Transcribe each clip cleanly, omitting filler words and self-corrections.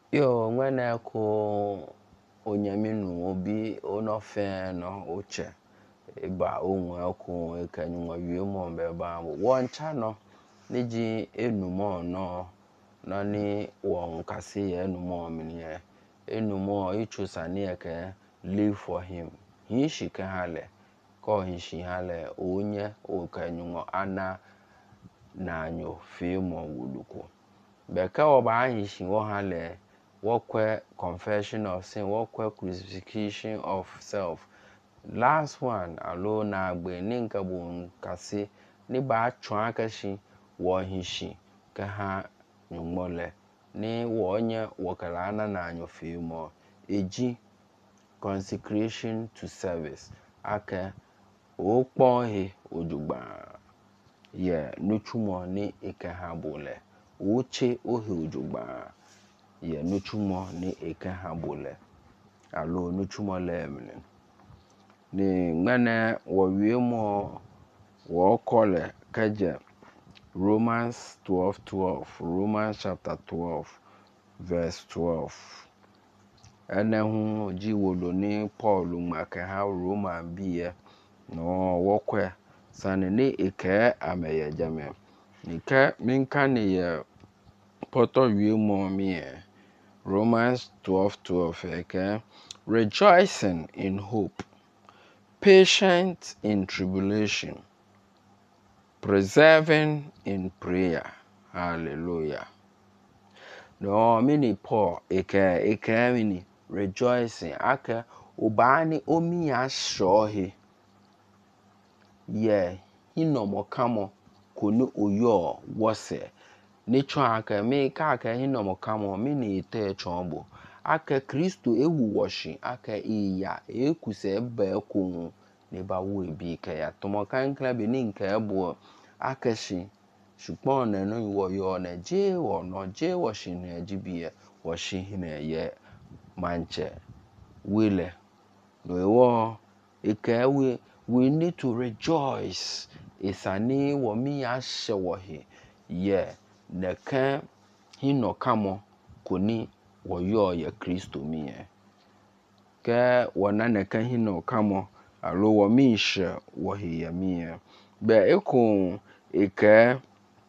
Yo, mwene ko onyaminu obi onofe no uche iba onwe ko ekanyu wiemo beba woncha no niji enumo no nani won kase enumo mini enumo ichusani eke live for him he shike hale ko hishi hale onye okanyu ana na anyo fimo wuluko beka oba hishi wo hale walk confession of sin, walk crucifixion of self. Last one alone agbe ninka bon kase ni ba twa kashi wo hishi ka ha nyumole ni wonye wokalana na anyofe mo eji consecration to service aka okpon he ojugba ye nuchumo ni ikaha bole uche ohe ojugba ye nuchumo ni ikaha bole alo nuchumo lemne ni ngane wo wiemo wo kole kaje Romans 12:12 Romans chapter 12 verse 12 ene hu jiwolo ni Paul maka ha Roman biye no wokwe sane ni ike ameye jame nika minka ni ye poto wiemo mi Romans 12:12 okay? Rejoicing in hope, patient in tribulation, persevering in prayer. Hallelujah. No, mini Paul, eke mini rejoicing. Ake ubani omi ashohe. Ye, hinomo kamo kunu uyo wose. Nicho aka me ka aka hinomo kamo mini ite chombo. Aka Kristo ewu washi aka iya ekuse ebe ekwu neba wo ebi ka ya tomo kan klabe ni nka ebo aka shi ṣùgbọ́n na no wo yo na je wo no je washi na jibie washi hina ye manche wile no wo ika we need to rejoice isani wo mi ashe wo he ye na kan hino kamo koni wo yo ye Kristo mi ke wona na kan hino kamo alo wo mi she wo he ye mi be ekun ike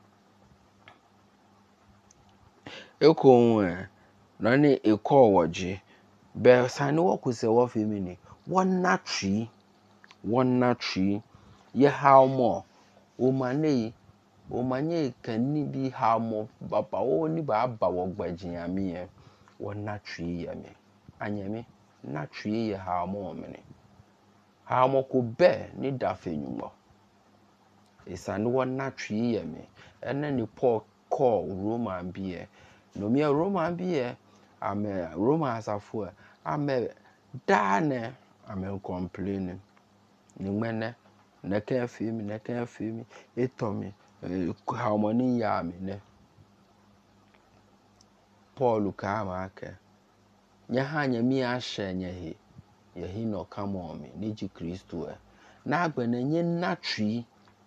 nani iko woji be sani wo kuse wo fi mi ni wona tree ye how more o manye kan bi how more baba wo ni ba ba wo gbajin ami wona tree ye me anyame na tree ye how more me how more ko be ni da fenyumo isani wona tree ye me ene ni Paul call Roman biye no me Roman biye ame Roman asafo ame dane ame complaining ni mene na kan fi mi etomi how money ya me ne Paul ka ma aka nya hanya mi ahye nya he ye hi no come on me ni ji Kristo na agbene nye natri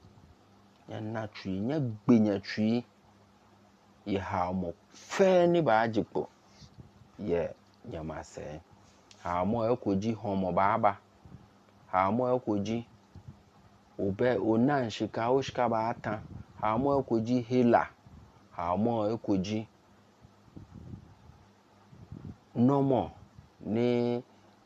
nya gbenya tree ye how mo fe ni ba ajipo ye nyamase how mo ekoji homo baba how mo ekoji obe onan shika o shika ba atan how mo ekoji hela how mo ekoji nomo ni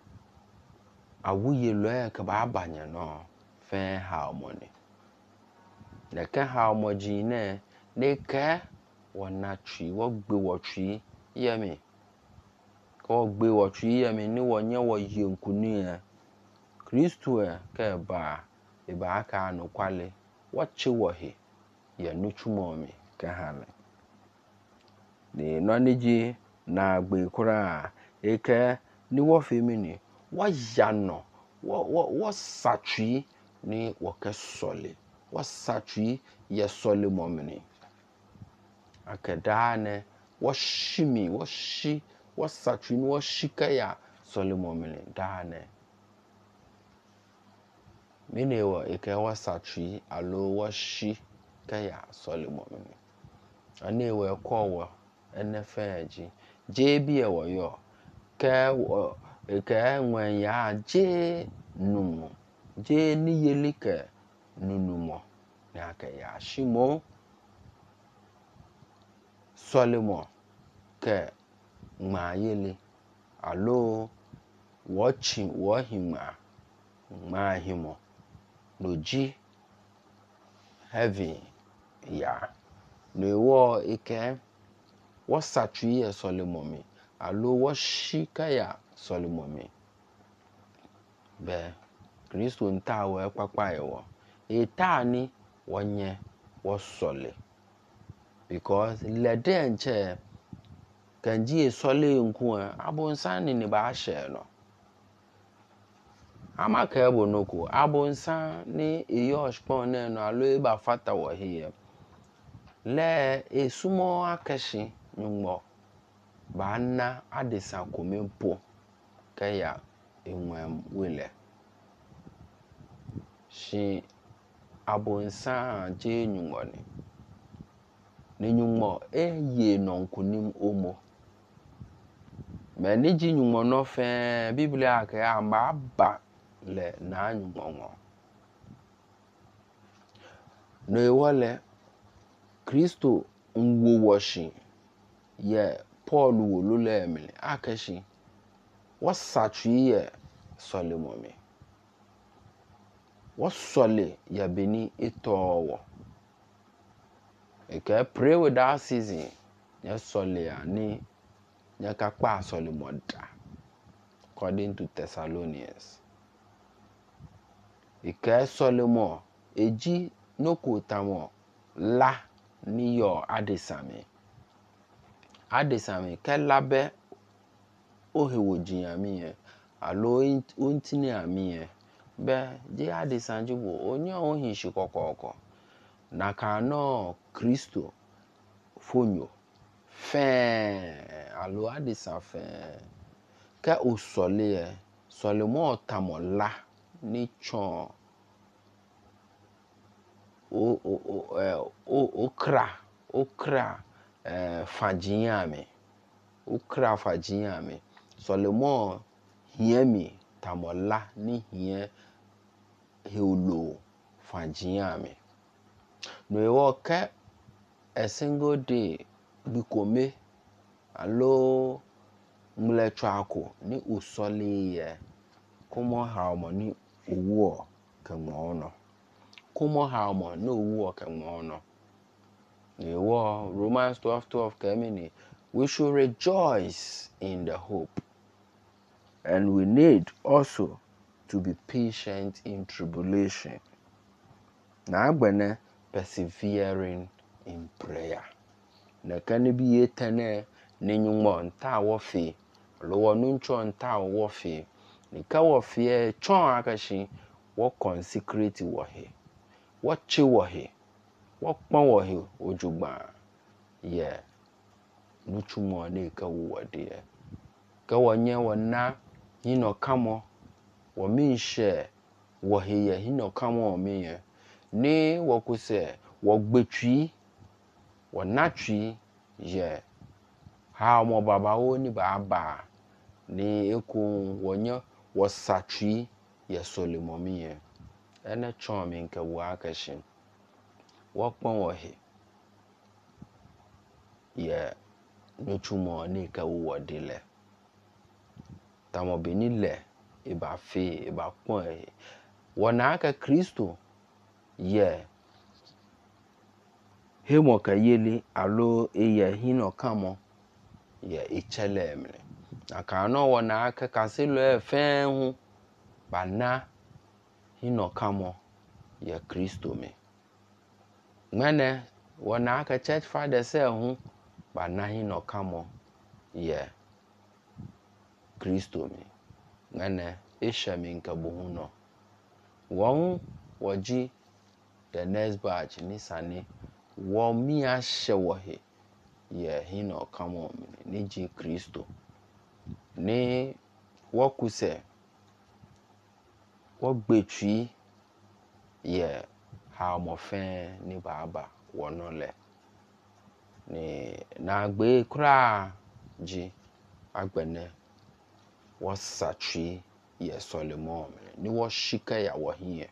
awuye lo ka ba abanye no fe how mo ni na ka how mo ji ne ka wona tree wo gbe wo tree ye mi ko gbe wo tree ye mi ni wo nye wo yenkunu Kristo ka ba e ba aka no kwale wo chi wo he ye nuchumo mi ka hale ni no ni ji na gbe kura eke ni wo fi mi ni wo ya no wo satri ni wo ke sole wo satri ye sole mo mi akedane wo shimi wo satri ni wo shika ya sole mo mi dane mine wo eke wo satri alo wo shi ka ya sole mo mi ane wo ko wo ene feji je bi e wo yo ke nwen ya je numo je ni yeli ke nunumo na ke ya shimo solimo ke ma yeli alo watching wo hima ma himo loji heavy ya no wo ike wo satri ye solimo mi alo wo shika ya solimo mi be Kristo nta wo papa yewo eta ni wonye wo sole because lede nche kanji e sole nku abonsan ni ba hye no amaka ebo noko abonsan ni eyoshpon ne no alo e ba fata wo hiye le esumo akashi nyumo ba na adesa komempo kaya enwem wele shi abonsan je nyumo ni nyumo ye nonkunim omo me ni ji nyumo no fe biblia ka ya mba ba le na nyumo no ewole Kristo nwo woshi ye Paul wo lule emile akashi wasatri ye Solomon wasole ya beni itowo eke pray with that season ya sole ya ni ya kakpa Solomon da according to Thessalonians eke Solomon eji noko tamo la ni yo adesame ke labe ohewo jinyami alo ontini ami be je adesanji wo onyo ohin shikokoko na kano Kristo fonyo fe alo adesa fe ke osole Solomon tamola ni chon okra fajinyame Solomon hiemi tamola ni hie heolo fajinyame no ewo ke a single day bikome alo mlechako ni usole ye komo hawmo ni owo kemono komo hawmo no owo kemono ewo Romans 12:12 kemini we should rejoice in the hope and we need also to be patient in tribulation na agbene persevering in prayer na kan bi yetene nenyumo nta wo fe lo wonu ncho nta wo fe ni ka wo fe chon akashi wo consecrate wo he wo chi wo he wo pon wo he ojugba ye nuchumo ne ka wo de ka wonye wona hino kamo wo minshe wo he ye hino kamo mi ye ni wo kuse wo gbetwi wo natwi ye ha mo baba wo ni baba ni ekun wonye wo satwi ye Solomon mi ye ene chon mi nke wo akashin wo pon wo he ye nuchumo ne ka wo de le tamo beni le eba fe eba pon he wona aka Kristo ye hemo ka yeli alo eye hino kamo ye ichele emre aka no wona aka kasilo efen hu bana hino kamo ye Kristo me mene wona aka church father se hu bana hino kamo ye Kristo me mene ishami nka buhuno won woji the next batch ni sane wo mi a hye wo he ye hino kamo ni ji Kristo ni wo kuse wo gbetwi ye ha mo fe ni baba wono le ni na gbe kra ji agbene wasatwi ye Solomon ni wo shika ya wo hie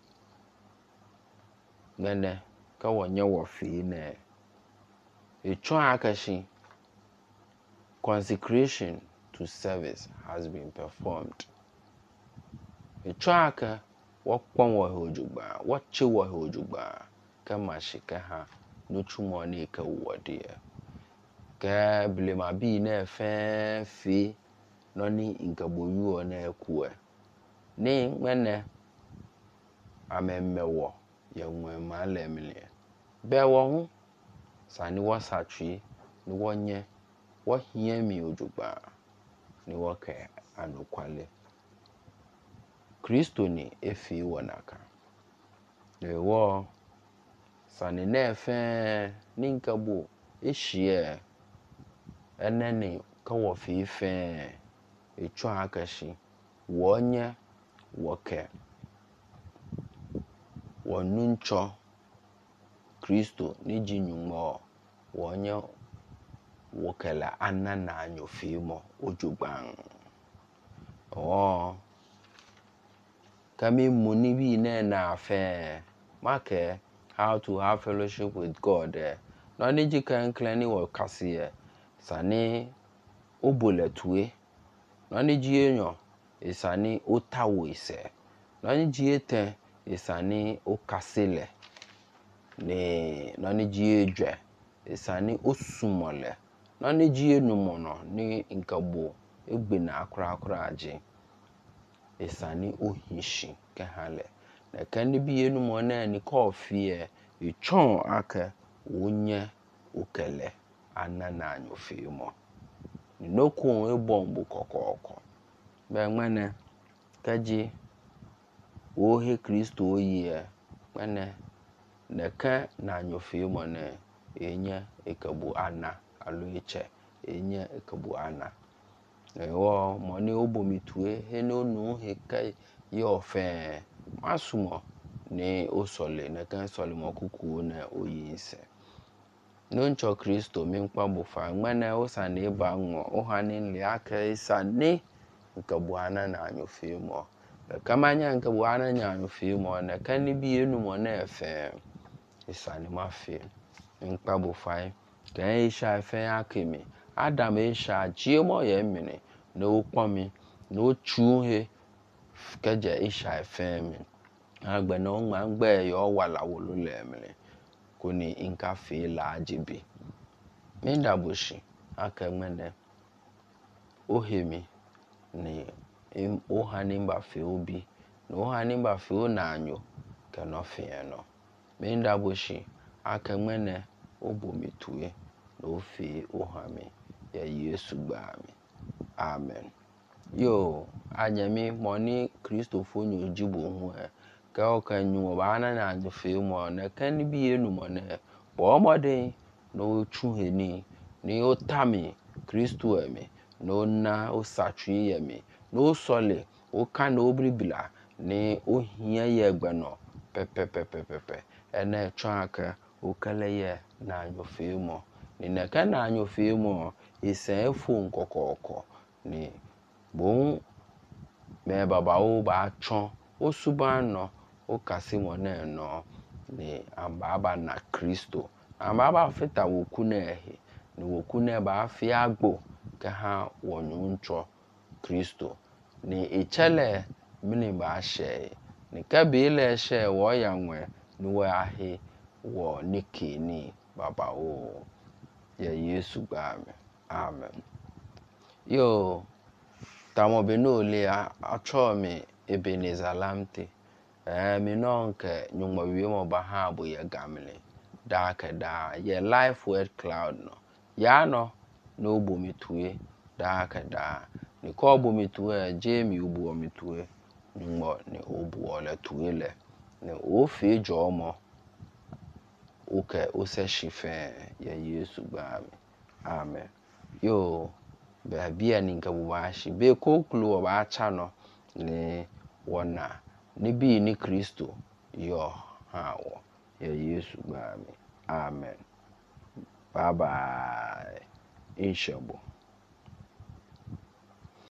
nene ka wonye wo fi ne etwa akashi consecration to service has been performed. Etwa aka wokpon wo hojugba woche wo hojugba kama shika ha nuchumo ni ka wode ka blema bi na fe noni inkaboyu na ekuwe ni mene amemmewo yenwe malemle be wo hu sani wasatwi ni wonye wo hia mi ojugba ni woke anokwale Kristo ni efi wonaka wo sani na efe ni nkabo ehie enene ka wo fi fe etwa akashi wonye woke wonuncho Kristo ni jinyumo wonye wokela anana anyofimo ojugban kami muni bi na afe make how to have fellowship with God no ni jikan klani wo kase sani oboletue no ni jienyo isani otawo ise no ni jiete isani okasele ne no ni jiedwe isani osumole no ni jienumono ni nkabo egbena akra aje isani ohishi kehale na kan bi enumo na ni kofie etwon aka wonye okele anana anyofimo ni nokun ebombu kokoko be ngene kaji ohe Kristo oye mane neka na anyofimo na enye ekabu ana aloiche enye ekabu ana wo moni obomitue henonu hekai yofe masumo ni osole na kan sole mokuku na oyinse noncho Kristo minkpa bufa ngmane osane ba ngo ohanin liaka isane nkabu ana na anyofimo kamanya nkabu ana nya anyofimo na kan bi enumo na efe isane mafe nkpa bufa kan isha efe akemi Adam isha jiemo ye mini no kpomi no chuhe keje isha efemi agbe no ngbe yo wala wolule emile kuni inka fe la ajibi minda bushi akemene ohemi ni ohanimba fe obi no ohanimba fe onanyo keno fe no minda bushi akemene obomitue no fe ohami ya Yesu gbami amen yo anyami moni Kristofo nyu jibo hu ka o kan nyu ba na anyufe mo na kan bi enu mo na bo modin no chuheni ni otami Kristo emi no na osatwi yemi no sole o kan obribila ni ohia ye gbeno pepepepepe ene twanka o kale ye na anyufe mo ni na kan na anyufe mo isen fo kokoko ni bon me baba o ba chon o suban no o kasimo na no ni ambaba na Kristo ambaba fita woku na ehe ni woku na ba afi agbo ka ha wonuncho Kristo ni echele mini ba she ni kabe ile she wo yanwe ni wo ahe wo nikini baba o ya Yesu gbami amen yo tamo benole achomi Ebenezer Lamte mi nonke nyuma wiemo bahabo ya gamle daka da ye life word cloud no ya no bomitue daka da ni ko bomitue Jamie ubu omitue nyuma ni obu ole tuele ni ofe jomo oke ose shife ya Yesu gbami amen yo be bia ni nkabu bashi be kokulu ba acha no ni wona ni bi ni Kristo yo hawo ya Yesu gbami amen bye bye inshabo